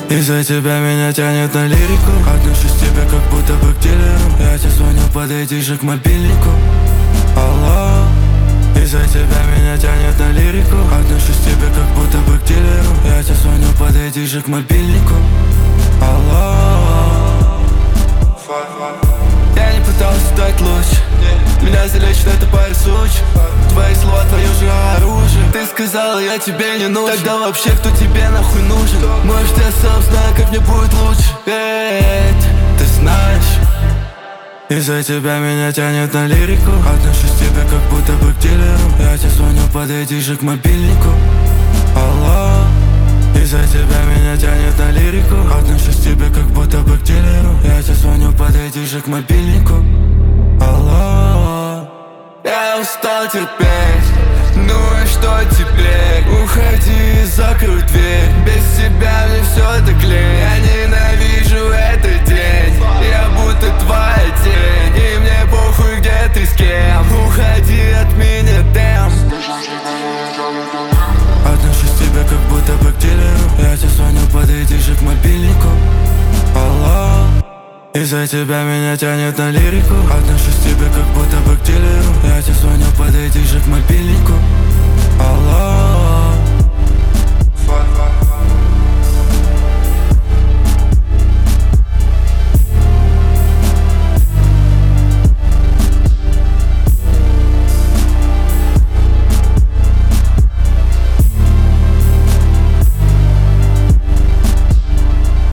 Из-за тебя меня тянет на лирику. Отношусь к тебе как будто бы к дилеру. Я тебе звоню, подойди же к мобильнику. Алло. Из-за тебя меня тянет на лирику. Отношусь к тебе как будто бы к дилеру. Я тебе звоню, подойди же к мобильнику. Алло. Я не пытался стать лучше. Меня залечит это парень суч. Твои слова, твое же оружие. Ты сказала, я тебе не нужен. Тогда вообще кто тебе нахуй нужен? Может, я сам знаю, как мне будет лучше. Ты знаешь. Из-за тебя меня тянет на лирику. Отношусь к тебе как будто бы к дилеру. Я тебе звоню, подойди же к мобильнику. Алло. Из-за тебя меня тянет на лирику. Отношусь к тебе как будто бы к дилеру. Я тебе звоню, подойди же к мобильнику. Алло. Я устал терпеть. Ну и что теперь? Уходи и закрой дверь. Без тебя мне все это клей. Я ненавижу этот день. Я будто твоя тень. И мне похуй, где ты с кем. Уходи от меня, дэм. Отношусь к тебе как будто бы к дилеру. Я тебе звоню, подойди же к мобильнику. Алло. Из-за тебя меня тянет на лирику. Отношусь к тебе как будто бы к дилеру. Я тебе звоню, подойди же к мобильнику. Алло.